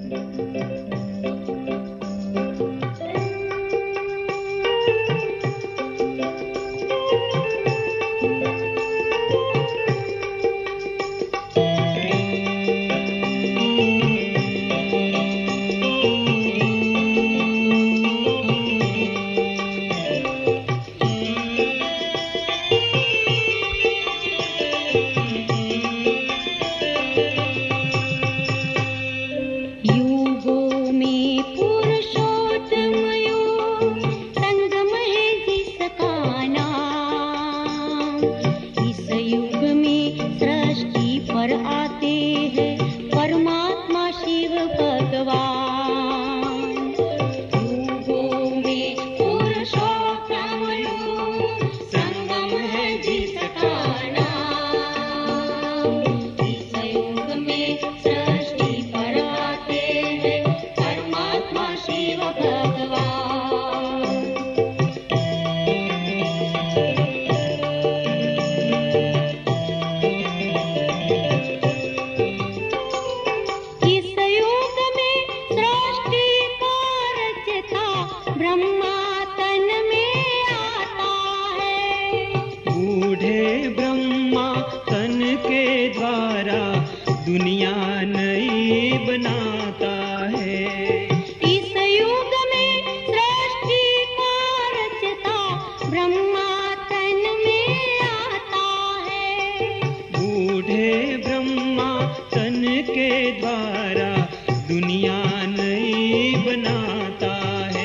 दुनिया नई बनाता है। इस युग में सृष्टि का रचता ब्रह्मा तन में आता है। बूढ़े ब्रह्मा तन के द्वारा दुनिया नई बनाता है।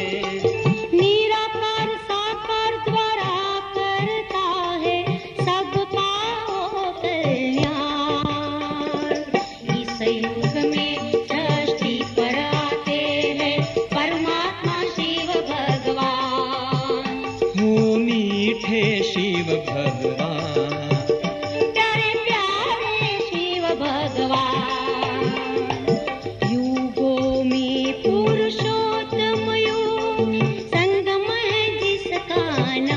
निराकार साकार द्वारा करता है सबका वो कल्याण। इस युग में सृष्टि पर आते हैं परमात्मा शिव भगवान। हो मीठे शिव भगवान, प्यारे प्यारे शिव भगवान। युगों में पुरुषोत्तम योग संगम है जिसका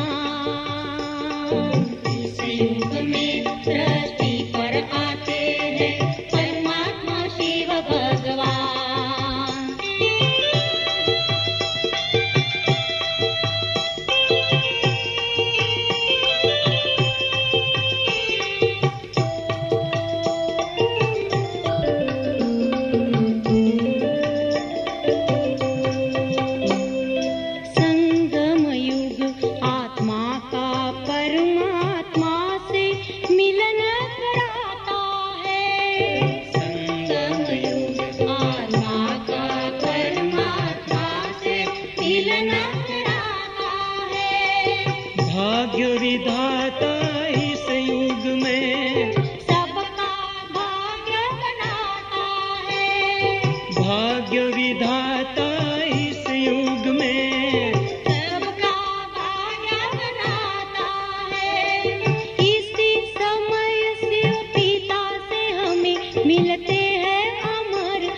नाम। इस युग में सृष्टि पर आते हैं परमात्मा शिव भगवान। संगम युग आत्मा का परमात्मा से मिलन कराता है। संगम युग आत्मा का परमात्मा से मिलन कराता है। भाग्य विधाता इस युग में सबका भाग्य बनाता है। भाग्य विधाता इस युग में सबका भाग्य बनाता है। इसी समय शिव पिता से हमें मिलते हैं अमर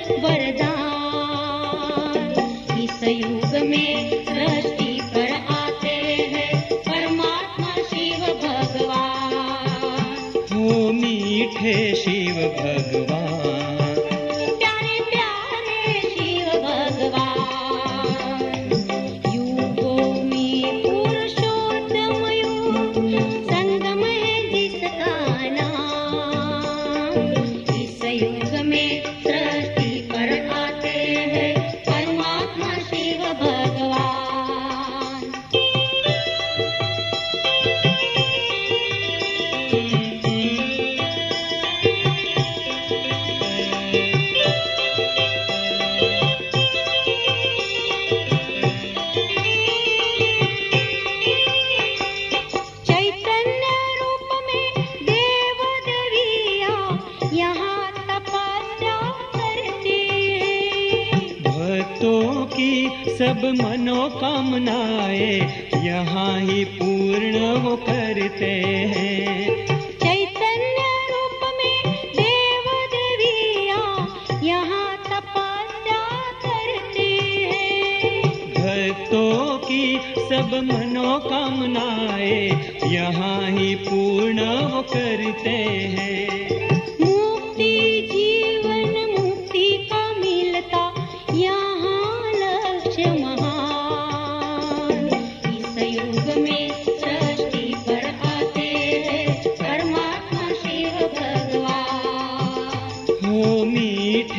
वरदान। इस युग में सृष्टि पर आते हैं परमात्मा शिव भगवान। हो मीठे शिव भगवान, प्यारे प्यारे शिव भगवान। युगों में पुरुषोत्तम योग संगम है जिसका नाम। इस युग में सृष्टि पर आते हैं परमात्मा शिव भगवान। चैतन्य रूप में देव देवियाँ यहाँ तपस्या करती हैं। भक्तों की सब मनोकामनाएं यहाँ ही पूर्ण वो करते हैं। चैतन्य रूप में देव देवियाँ यहाँ तपस्या करती हैं। भक्तों की सब मनोकामनाएं यहाँ ही पूर्ण वो करते हैं। मुक्ति जीवन मुक्ति का मिलता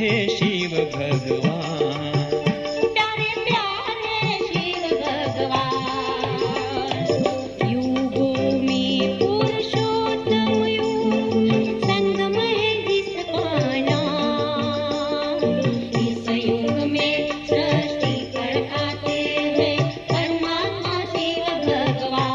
मीठे शिव भगवान। प्यारे प्यारे शिव भगवान, युगों में पुरुषोत्तम युग, संगम है जिसका नाम। इस युग में सृष्टि पर आते हैं परमात्मा शिव भगवान।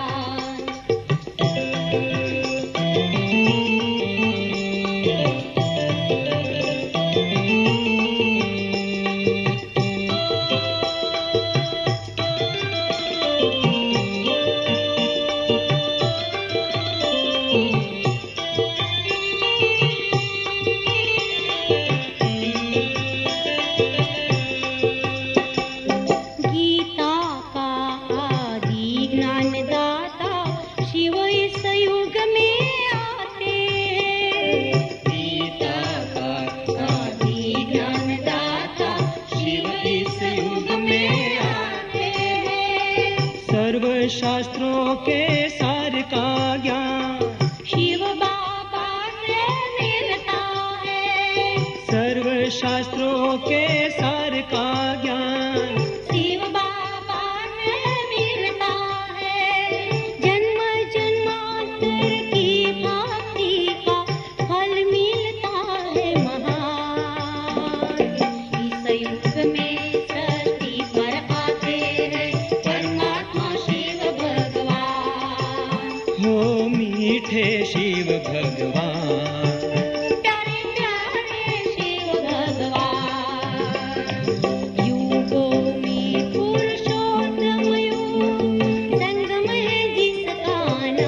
गीता का आदि ज्ञानदाता शिव इस युग में आते हैं। गीता का आदि ज्ञानदाता शिव इस युग में आते हैं। सर्व शास्त्रों के सार का ज्ञान शिव बाबा से मिलता है। सर्व शास्त्रों के सार का ज्ञान शिव बाबा से मिलता है। जन्म जन्मांतर की भक्ति का फल मिलता है महान। इस युग में सृष्टि पर आते हैं परमात्मा शिव भगवान। हो मीठे शिव भगवान। प्यारे प्यारे शिव भगवान, युगों में पुरुषोत्तम युग, संगम है जिसका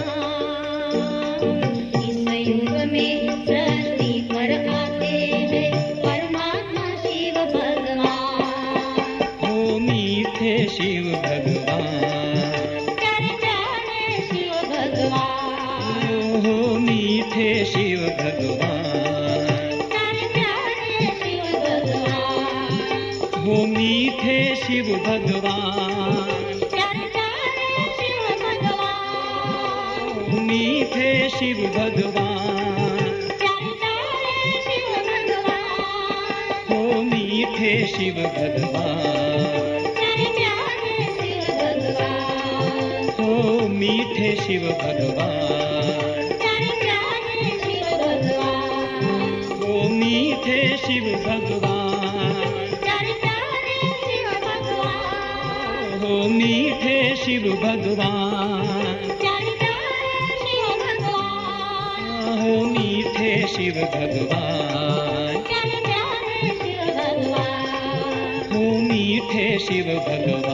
नाम। इस युग में सृष्टि पर आते हैं परमात्मा शिव भगवान। हो मीठे शिव भगवान। प्यारे प्यारे शिव भगवान, हो मीठे शिव भगवान। प्यारे प्यारे शिव भगवान, हो मीठे शिव भगवान। प्यारे प्यारे शिव भगवान, हो मीठे शिव भगवान। प्यारे प्यारे शिव भगवान, हो मीठे शिव भगवान। प्यारे प्यारे शिव भगवान, हो मीठे शिव भगवान। प्यारे प्यारे शिव भगवान, हो मीठे शिव भगवान। प्यारे प्यारे शिव भगवान, हो मीठे शिव भगवान। प्यारे प्यारे शिव भगवान, हो मीठे शिव भगवान। प्यारे प्यारे शिव भगवान। हो मीठे शिव भगवान।